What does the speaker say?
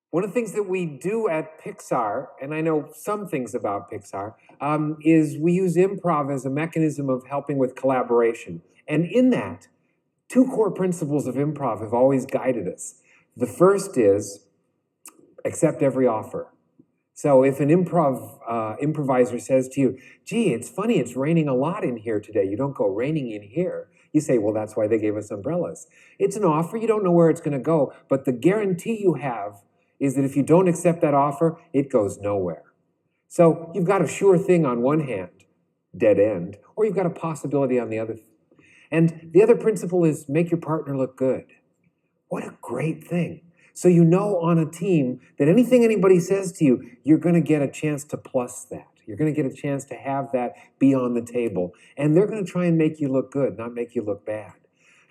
One of the things that we do at Pixar, and I know some things about Pixar, is we use improv as a mechanism of helping with collaboration. And in that, two core principles of improv have always guided us. The first is accept every offer. So if an improviser says to you, gee, it's funny, it's raining a lot in here today. You don't go raining in here. You say, well, that's why they gave us umbrellas. It's an offer. You don't know where it's going to go. But the guarantee you have is that if you don't accept that offer, it goes nowhere. So you've got a sure thing on one hand, dead end, or you've got a possibility on the other. And the other principle is make your partner look good. What a great thing. So you know on a team that anything anybody says to you, you're going to get a chance to plus that. You're going to get a chance to have that be on the table. And they're going to try and make you look good, not make you look bad.